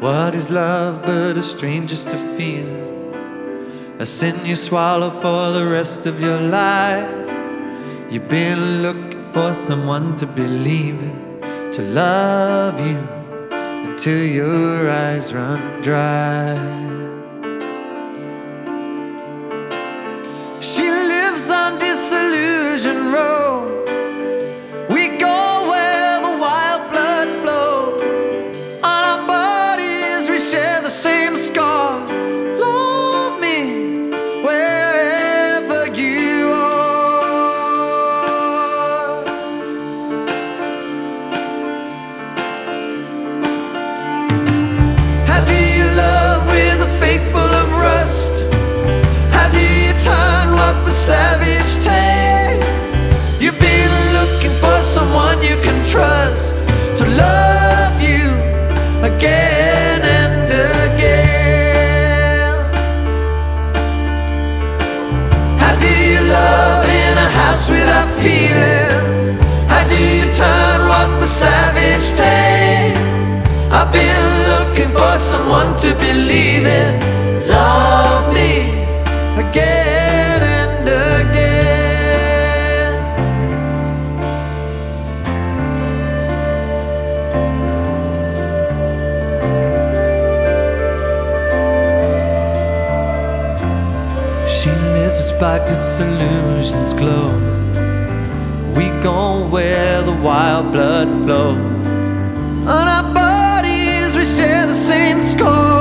What is love but a stranger's to feel? A sin you swallow for the rest of your life. You've been looking for someone to believe in, to love you until your eyes run dry. She lives on Disillusion Road. We go where the wild blood flows. On our bodies we share the same scar. Love me wherever you are. How do you love with a faith full of rust? How do you turn what was savage take? You've been looking for someone you can trust to love you again and again. How do you love in a house without feelings? How do you turn what was savage take? I've been looking for someone to believe in. Love me again and again. She lives by disillusion's glow. We go where the wild blood flows. On our bodies we share the same score.